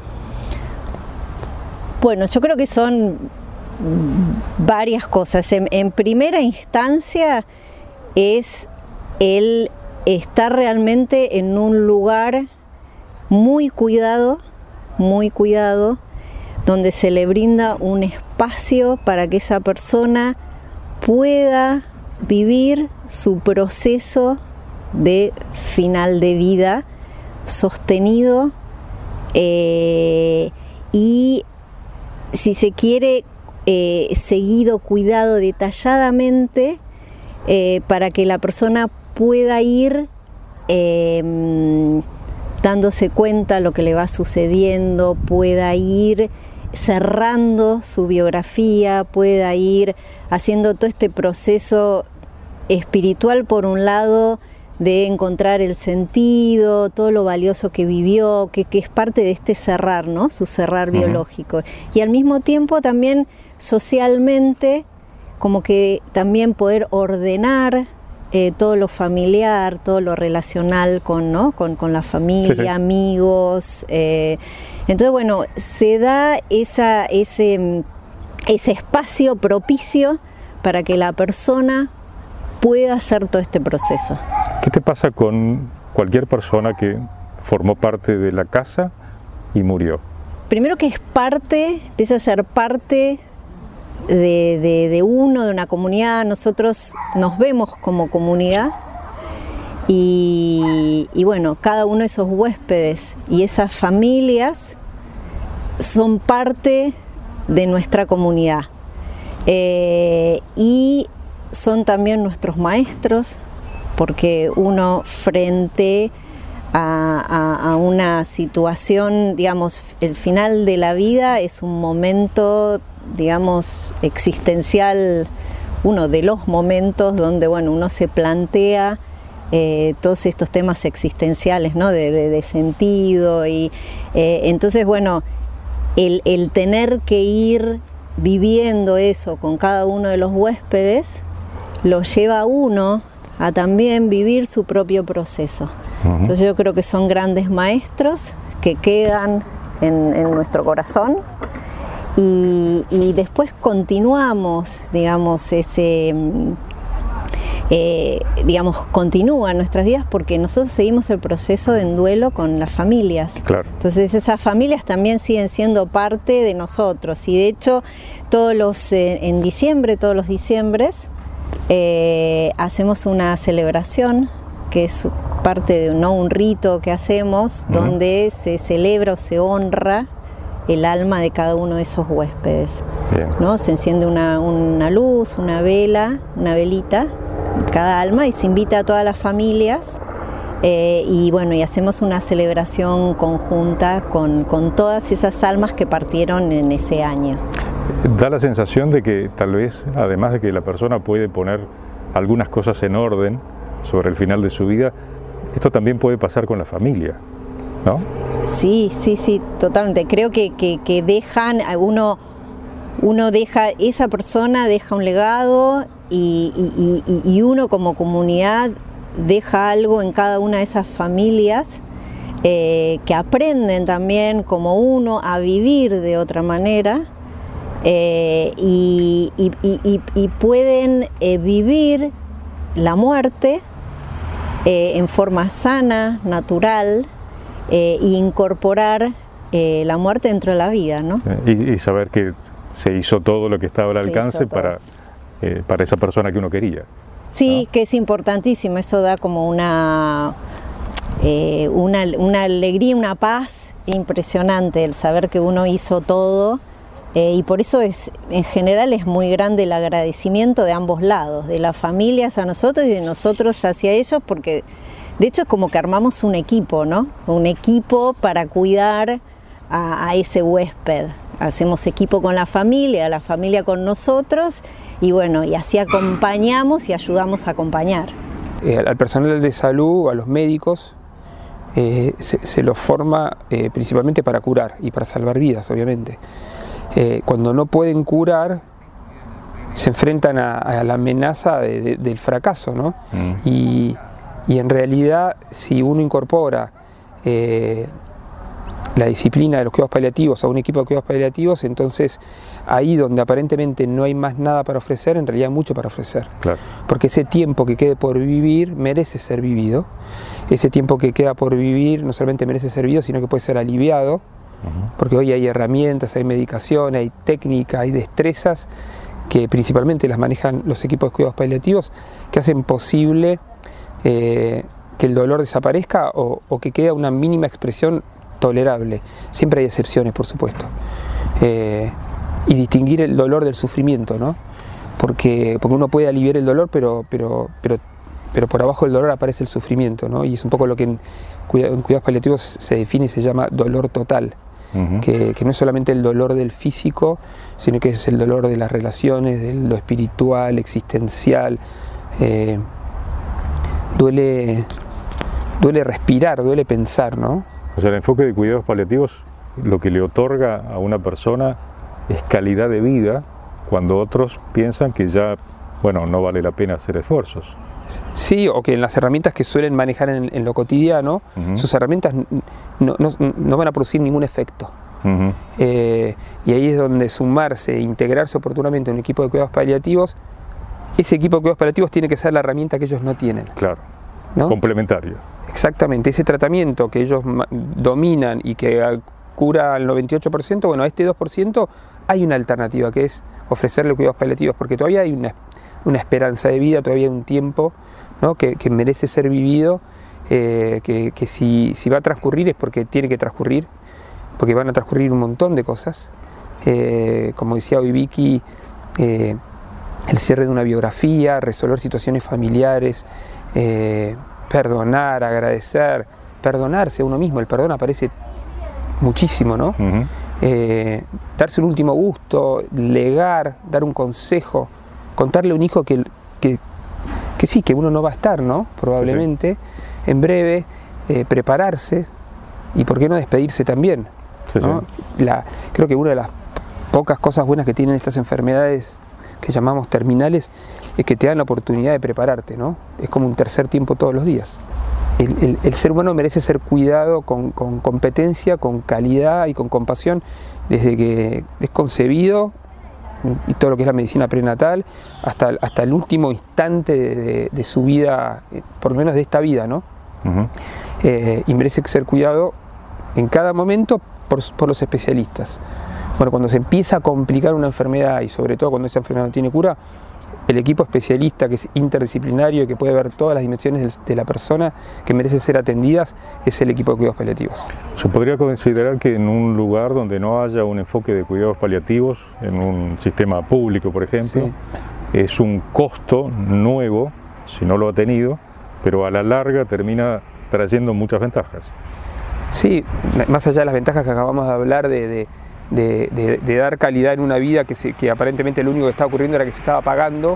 Bueno, yo creo que son varias cosas. En, en primera instancia es el estar realmente en un lugar muy cuidado, muy cuidado, donde se le brinda un espacio para que esa persona pueda vivir su proceso de final de vida sostenido eh, y, si se quiere, eh, seguido, cuidado detalladamente eh, para que la persona pueda ir eh, dándose cuenta de lo que le va sucediendo, pueda ir cerrando su biografía, pueda ir haciendo todo este proceso espiritual, por un lado, de encontrar el sentido, todo lo valioso que vivió, que, que es parte de este cerrar, ¿no? Su cerrar uh-huh. biológico. Y al mismo tiempo también socialmente, como que también poder ordenar eh, todo lo familiar, todo lo relacional con, ¿no? con, con la familia, sí, sí. amigos. Eh, entonces, bueno, se da esa, ese, ese espacio propicio para que la persona pueda hacer todo este proceso. ¿Qué te pasa con cualquier persona que formó parte de la casa y murió? Primero que es parte, empieza a ser parte de, de, de uno, de una comunidad. Nosotros nos vemos como comunidad y, y bueno, cada uno de esos huéspedes y esas familias son parte de nuestra comunidad. Eh, y son también nuestros maestros, porque uno frente a, a, a una situación, digamos, el final de la vida es un momento, digamos, existencial, uno de los momentos donde, bueno, uno se plantea eh, todos estos temas existenciales, ¿no? de, de, de sentido, y eh, entonces, bueno, el, el tener que ir viviendo eso con cada uno de los huéspedes lo lleva a uno a también vivir su propio proceso. Uh-huh. Entonces yo creo que son grandes maestros que quedan en, en nuestro corazón y, y después continuamos, digamos, ese, eh, digamos, continúa en nuestras vidas porque nosotros seguimos el proceso de duelo con las familias. Claro. Entonces esas familias también siguen siendo parte de nosotros y de hecho todos los, eh, en diciembre, todos los diciembres, Eh, hacemos una celebración que es parte de ¿no? un rito que hacemos uh-huh. donde se celebra o se honra el alma de cada uno de esos huéspedes. ¿no? Se enciende una, una luz, una vela, una velita en cada alma y se invita a todas las familias eh, y bueno, y hacemos una celebración conjunta con, con todas esas almas que partieron en ese año. Da la sensación de que tal vez, además de que la persona puede poner algunas cosas en orden sobre el final de su vida, esto también puede pasar con la familia, ¿no? Sí, sí, sí, totalmente. Creo que, que, que dejan, uno, uno deja, esa persona deja un legado y, y, y, y uno como comunidad deja algo en cada una de esas familias eh, que aprenden también como uno a vivir de otra manera. Eh, y, y, y, y pueden eh, vivir la muerte eh, en forma sana, natural eh, e incorporar eh, la muerte dentro de la vida, ¿no? Y, y saber que se hizo todo lo que estaba al alcance para, eh, para esa persona que uno quería. Sí, ¿no? Que es importantísimo, eso da como una, eh, una, una alegría, una paz impresionante, el saber que uno hizo todo. Eh, y por eso es, en general es muy grande el agradecimiento de ambos lados, de las familias a nosotros y de nosotros hacia ellos, porque de hecho es como que armamos un equipo, ¿no? Un equipo para cuidar a, a ese huésped. Hacemos equipo con la familia, la familia con nosotros y bueno, y así acompañamos y ayudamos a acompañar. Eh, al personal de salud, a los médicos, eh, se, se los forma eh, principalmente para curar y para salvar vidas, obviamente. Eh, cuando no pueden curar, se enfrentan a, a la amenaza de, de, del fracaso, ¿no? Mm. Y, y en realidad, si uno incorpora eh, la disciplina de los cuidados paliativos a un equipo de cuidados paliativos, entonces ahí donde aparentemente no hay más nada para ofrecer, en realidad hay mucho para ofrecer. Claro. Porque ese tiempo que quede por vivir merece ser vivido. Ese tiempo que queda por vivir no solamente merece ser vivido, sino que puede ser aliviado, uh-huh. porque hoy hay herramientas, hay medicación, hay técnica, hay destrezas que principalmente las manejan los equipos de cuidados paliativos, que hacen posible eh, que el dolor desaparezca o, o que quede una mínima expresión tolerable. Siempre hay excepciones, por supuesto. Eh, y distinguir el dolor del sufrimiento, ¿no? Porque, porque uno puede aliviar el dolor, pero, pero, pero, pero por abajo del dolor aparece el sufrimiento, ¿no? Y es un poco lo que en, cuida, en cuidados paliativos se define y se llama dolor total. Uh-huh. que, que no es solamente el dolor del físico, sino que es el dolor de las relaciones, de lo espiritual, existencial. Eh, duele, duele respirar, duele pensar, ¿no? O sea, el enfoque de cuidados paliativos lo que le otorga a una persona es calidad de vida cuando otros piensan que ya, bueno, no vale la pena hacer esfuerzos. Sí, o que en las herramientas que suelen manejar en, en lo cotidiano, uh-huh. sus herramientas no, no, no van a producir ningún efecto. Uh-huh. Eh, y ahí es donde sumarse e integrarse oportunamente en un equipo de cuidados paliativos, ese equipo de cuidados paliativos tiene que ser la herramienta que ellos no tienen. Claro, ¿no? Complementario. Exactamente, ese tratamiento que ellos dominan y que cura al noventa y ocho por ciento, bueno, a este dos por ciento hay una alternativa que es ofrecerle cuidados paliativos, porque todavía hay una una esperanza de vida, todavía hay un tiempo, ¿no? que, que merece ser vivido, eh, que, que si, si va a transcurrir es porque tiene que transcurrir, porque van a transcurrir un montón de cosas. Eh, como decía hoy Vicky, eh, el cierre de una biografía, resolver situaciones familiares, eh, perdonar, agradecer, perdonarse a uno mismo, el perdón aparece muchísimo, ¿no? Uh-huh. Eh, darse un último gusto, legar, dar un consejo, contarle a un hijo que, que, que sí, que uno no va a estar, ¿no? Probablemente, sí, sí. En breve, eh, prepararse y por qué no despedirse también, sí, ¿no? Sí. La, creo que una de las pocas cosas buenas que tienen estas enfermedades que llamamos terminales es que te dan la oportunidad de prepararte, ¿no? Es como un tercer tiempo todos los días. El, el, el ser humano merece ser cuidado con, con competencia, con calidad y con compasión desde que es concebido, y todo lo que es la medicina prenatal, hasta, hasta el último instante de, de, de su vida, por lo menos de esta vida, ¿no? Uh-huh. Eh, y merece ser cuidado en cada momento por, por los especialistas. Bueno, cuando se empieza a complicar una enfermedad, y sobre todo cuando esa enfermedad no tiene cura, el equipo especialista que es interdisciplinario y que puede ver todas las dimensiones de la persona que merece ser atendidas es el equipo de cuidados paliativos. ¿Se podría considerar que en un lugar donde no haya un enfoque de cuidados paliativos, en un sistema público por ejemplo, sí, es un costo nuevo, si no lo ha tenido, pero a la larga termina trayendo muchas ventajas? Sí, más allá de las ventajas que acabamos de hablar de... de De, de, de dar calidad en una vida que, se, que aparentemente lo único que estaba ocurriendo era que se estaba pagando,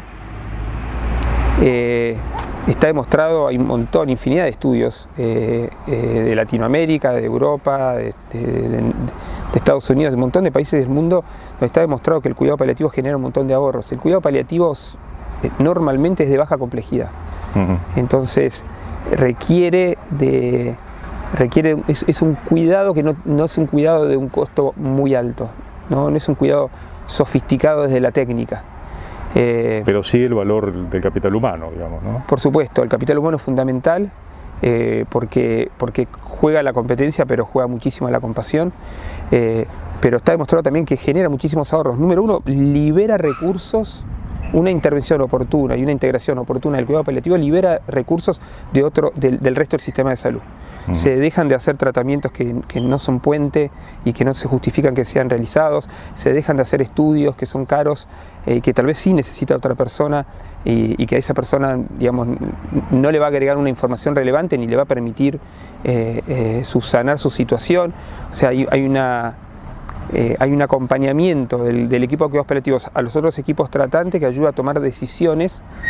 eh, está demostrado, hay un montón, infinidad de estudios eh, eh, de Latinoamérica, de Europa, de, de, de, de Estados Unidos, de un montón de países del mundo, donde está demostrado que el cuidado paliativo genera un montón de ahorros. El cuidado paliativo eh, normalmente es de baja complejidad, uh-huh. Entonces requiere de... requiere es, es un cuidado que no, no es un cuidado de un costo muy alto, no, no es un cuidado sofisticado desde la técnica. Eh, Pero sí el valor del capital humano, digamos, ¿no? Por supuesto, el capital humano es fundamental eh, porque, porque juega la competencia, pero juega muchísimo la compasión. Eh, pero está demostrado también que genera muchísimos ahorros. Número uno, libera recursos. Una intervención oportuna y una integración oportuna del cuidado paliativo libera recursos de otro, del, del resto del sistema de salud. Uh-huh. Se dejan de hacer tratamientos que, que no son puente y que no se justifican que sean realizados, se dejan de hacer estudios que son caros y eh, que tal vez sí necesita otra persona y, y que a esa persona, digamos, no le va a agregar una información relevante ni le va a permitir eh, eh, subsanar su situación. O sea, hay, hay una... Eh, hay un acompañamiento del, del equipo de cuidados paliativos a los otros equipos tratantes que ayuda a tomar decisiones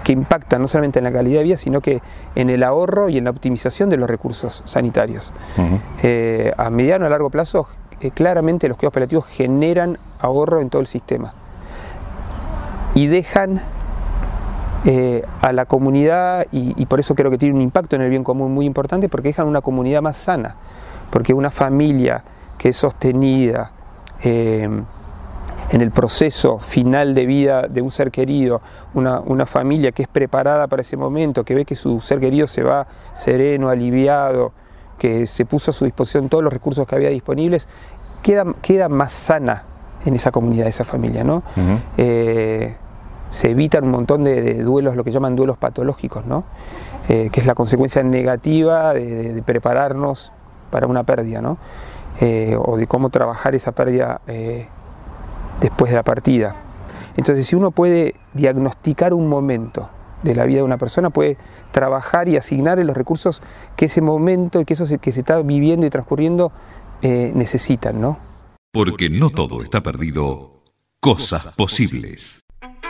que impactan no solamente en la calidad de vida, sino que en el ahorro y en la optimización de los recursos sanitarios. Uh-huh. eh, a mediano a largo plazo, eh, claramente los cuidados paliativos generan ahorro en todo el sistema y dejan eh, a la comunidad, y, y por eso creo que tiene un impacto en el bien común muy importante, porque dejan una comunidad más sana, porque una familia que es sostenida eh, en el proceso final de vida de un ser querido, una, una familia que es preparada para ese momento, que ve que su ser querido se va sereno, aliviado, que se puso a su disposición todos los recursos que había disponibles, queda, queda más sana en esa comunidad, esa familia, ¿no? Uh-huh. eh, se evitan un montón de, de duelos, lo que llaman duelos patológicos, ¿no? Eh, que es la consecuencia negativa de, de, de prepararnos para una pérdida, ¿no? Eh, o de cómo trabajar esa pérdida eh, después de la partida. Entonces, si uno puede diagnosticar un momento de la vida de una persona, puede trabajar y asignar los recursos que ese momento y que eso se, que se está viviendo y transcurriendo eh, necesitan, ¿no? Porque no todo está perdido. Cosas posibles.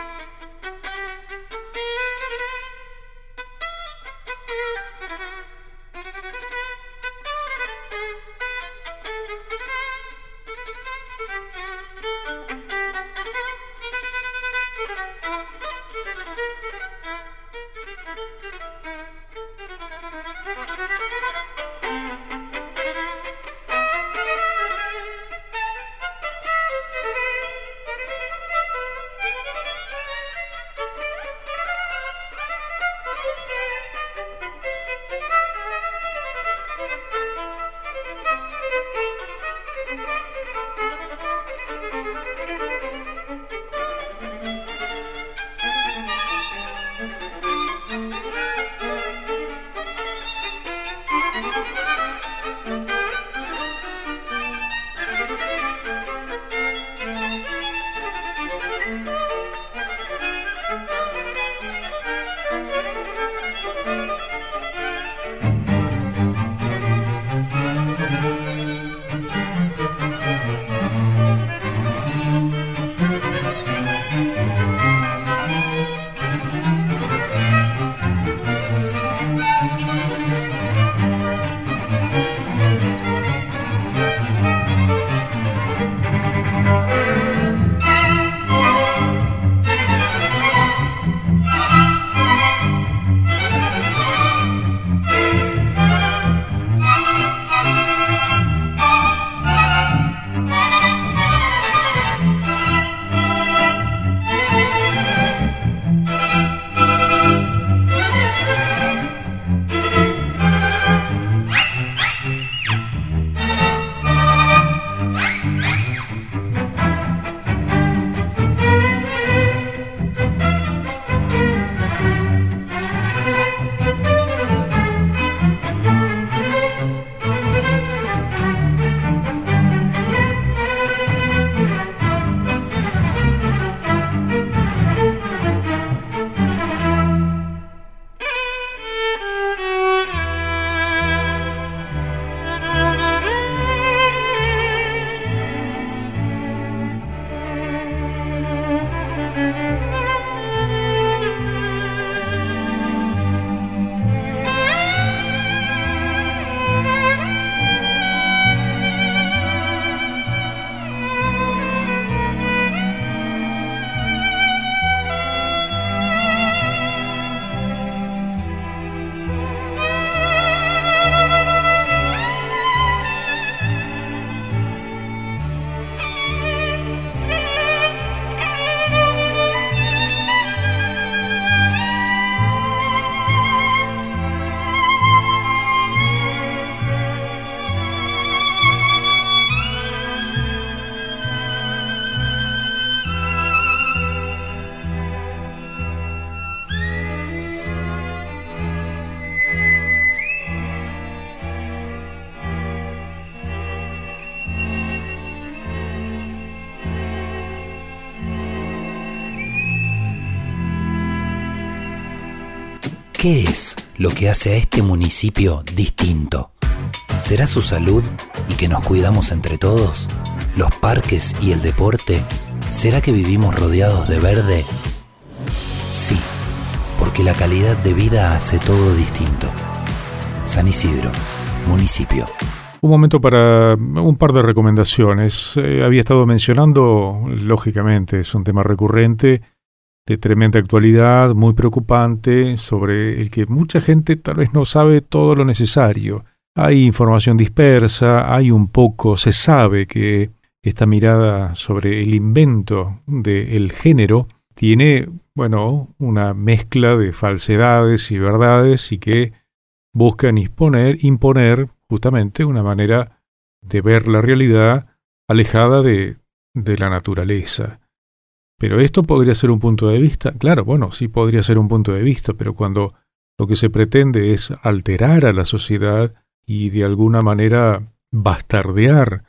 ¿Qué es lo que hace a este municipio distinto? ¿Será su salud y que nos cuidamos entre todos? ¿Los parques y el deporte? ¿Será que vivimos rodeados de verde? Sí, porque la calidad de vida hace todo distinto. San Isidro, municipio. Un momento para un par de recomendaciones. Eh, había estado mencionando, lógicamente, es un tema recurrente, de tremenda actualidad, muy preocupante, sobre el que mucha gente tal vez no sabe todo lo necesario. Hay información dispersa, hay un poco, se sabe que esta mirada sobre el invento del género tiene, bueno, una mezcla de falsedades y verdades y que buscan imponer, imponer justamente una manera de ver la realidad alejada de, de la naturaleza. Pero esto podría ser un punto de vista, claro, bueno, sí podría ser un punto de vista, pero cuando lo que se pretende es alterar a la sociedad y de alguna manera bastardear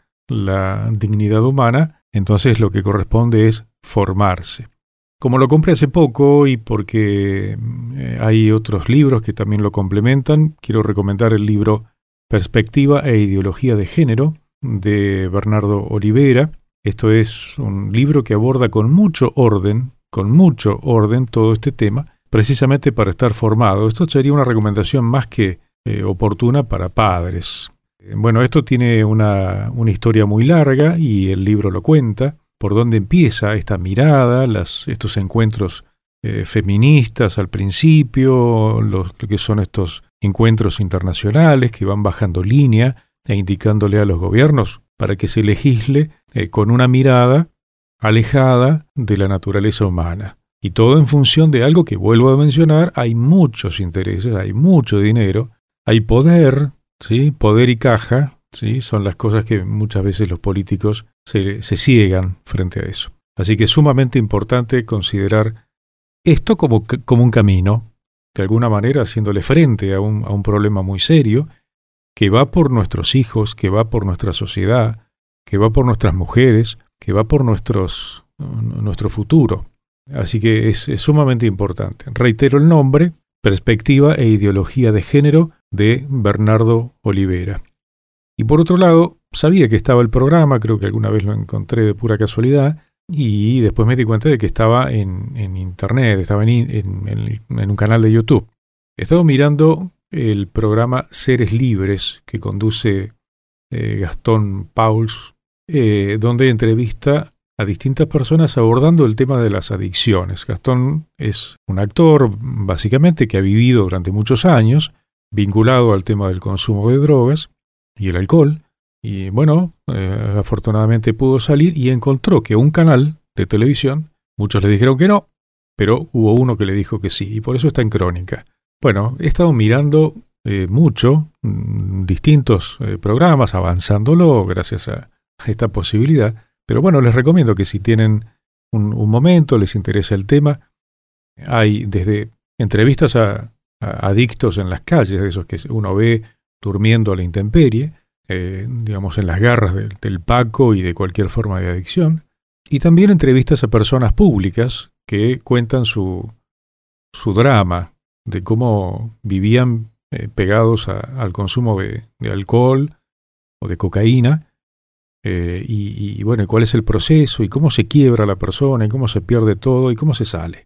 la dignidad humana, entonces lo que corresponde es formarse. Como lo compré hace poco y porque eh, hay otros libros que también lo complementan, quiero recomendar el libro Perspectiva e Ideología de Género de Bernardo Olivera. Esto es un libro que aborda con mucho orden, con mucho orden todo este tema, precisamente para estar formado. Esto sería una recomendación más que eh, oportuna para padres. Bueno, esto tiene una, una historia muy larga y el libro lo cuenta. Por dónde empieza esta mirada, las, estos encuentros eh, feministas al principio, los, lo que son estos encuentros internacionales que van bajando línea e indicándole a los gobiernos para que se legisle eh, con una mirada alejada de la naturaleza humana. Y todo en función de algo que vuelvo a mencionar, hay muchos intereses, hay mucho dinero, hay poder, ¿sí? Poder y caja, ¿sí? Son las cosas que muchas veces los políticos se, se ciegan frente a eso. Así que es sumamente importante considerar esto como, como un camino, de alguna manera haciéndole frente a un, a un problema muy serio, que va por nuestros hijos, que va por nuestra sociedad, que va por nuestras mujeres, que va por nuestros, nuestro futuro. Así que es, es sumamente importante. Reitero el nombre, Perspectiva e Ideología de Género, de Bernardo Olivera. Y por otro lado, sabía que estaba el programa, creo que alguna vez lo encontré de pura casualidad, y después me di cuenta de que estaba en, en internet, estaba en, en, en, en un canal de YouTube. He estado mirando el programa Seres Libres, que conduce eh, Gastón Pauls, eh, donde entrevista a distintas personas abordando el tema de las adicciones. Gastón es un actor, básicamente, que ha vivido durante muchos años, vinculado al tema del consumo de drogas y el alcohol, y bueno, eh, afortunadamente pudo salir y encontró que un canal de televisión, muchos le dijeron que no, pero hubo uno que le dijo que sí, y por eso está en Crónica. Bueno, he estado mirando eh, mucho, mmm, distintos eh, programas, avanzándolo gracias a, a esta posibilidad, pero bueno, les recomiendo que si tienen un, un momento, les interesa el tema, hay desde entrevistas a, a adictos en las calles, de esos que uno ve durmiendo a la intemperie, eh, digamos en las garras del, del Paco y de cualquier forma de adicción, y también entrevistas a personas públicas que cuentan su, su drama de cómo vivían eh, pegados a, al consumo de, de alcohol o de cocaína, eh, y, y bueno, cuál es el proceso y cómo se quiebra la persona y cómo se pierde todo y cómo se sale.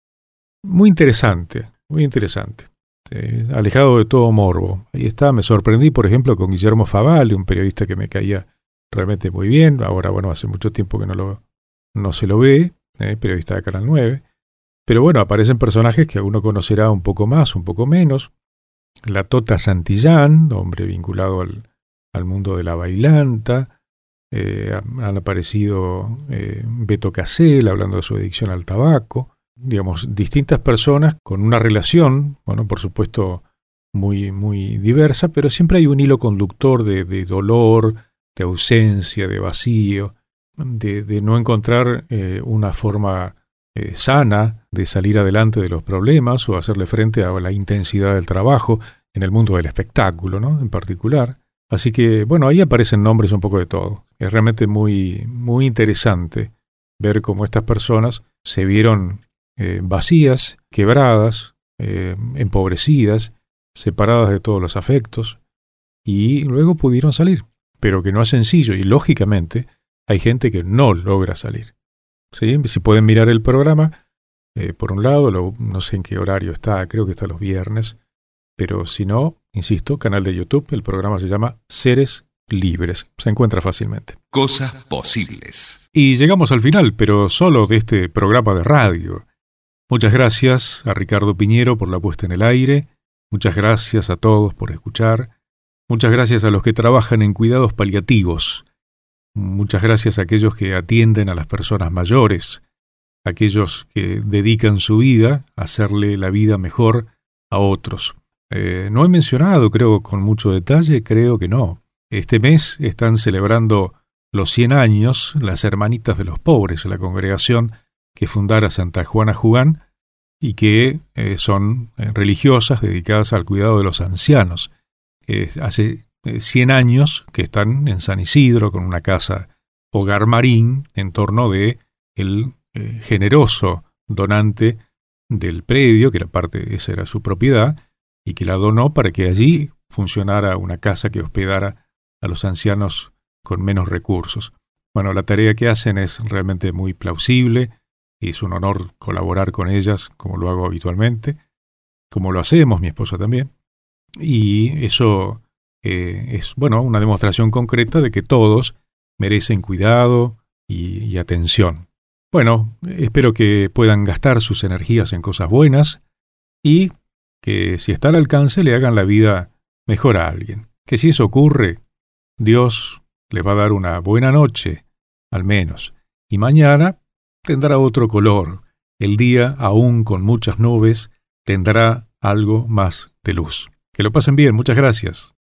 Muy interesante, muy interesante. Eh, alejado de todo morbo. Ahí está, me sorprendí, por ejemplo, con Guillermo Favale, un periodista que me caía realmente muy bien. Ahora, bueno, hace mucho tiempo que no, lo, no se lo ve, eh, periodista de Canal nueve. Pero bueno, aparecen personajes que uno conocerá un poco más, un poco menos. La Tota Santillán, hombre vinculado al, al mundo de la bailanta. Eh, han aparecido eh, Beto Casella hablando de su adicción al tabaco. Digamos, distintas personas con una relación, bueno, por supuesto, muy, muy diversa, pero siempre hay un hilo conductor de, de dolor, de ausencia, de vacío, de, de no encontrar eh, una forma eh, sana de salir adelante de los problemas o hacerle frente a la intensidad del trabajo en el mundo del espectáculo, ¿no? En particular. Así que, bueno, ahí aparecen nombres un poco de todo. Es realmente muy, muy interesante ver cómo estas personas se vieron Eh, vacías, quebradas, eh, empobrecidas, separadas de todos los afectos, y luego pudieron salir, pero que no es sencillo, y lógicamente hay gente que no logra salir. ¿Sí? Si pueden mirar el programa, eh, por un lado, lo, no sé en qué horario está, creo que está los viernes, pero si no, insisto, canal de YouTube, el programa se llama Seres Libres, se encuentra fácilmente. Cosas posibles. Y llegamos al final, pero solo de este programa de radio. Muchas gracias a Ricardo Piñero por la puesta en el aire, muchas gracias a todos por escuchar, muchas gracias a los que trabajan en cuidados paliativos, muchas gracias a aquellos que atienden a las personas mayores, aquellos que dedican su vida a hacerle la vida mejor a otros. Eh, no he mencionado, creo, con mucho detalle, creo que no. Este mes están celebrando los cien años las Hermanitas de los Pobres, la congregación que fundara Santa Juana Jugán y que eh, son eh, religiosas dedicadas al cuidado de los ancianos. Eh, hace eh, cien años que están en San Isidro con una casa Hogar Marín en torno de el eh, generoso donante del predio, que era parte, esa era su propiedad, y que la donó para que allí funcionara una casa que hospedara a los ancianos con menos recursos. Bueno, la tarea que hacen es realmente muy plausible, y es un honor colaborar con ellas, como lo hago habitualmente, como lo hacemos, mi esposa también. Y eso eh, es, bueno, una demostración concreta de que todos merecen cuidado y, y atención. Bueno, espero que puedan gastar sus energías en cosas buenas y que si está al alcance le hagan la vida mejor a alguien. Que si eso ocurre, Dios les va a dar una buena noche, al menos, y mañana tendrá otro color. El día, aún con muchas nubes, tendrá algo más de luz. Que lo pasen bien, muchas gracias.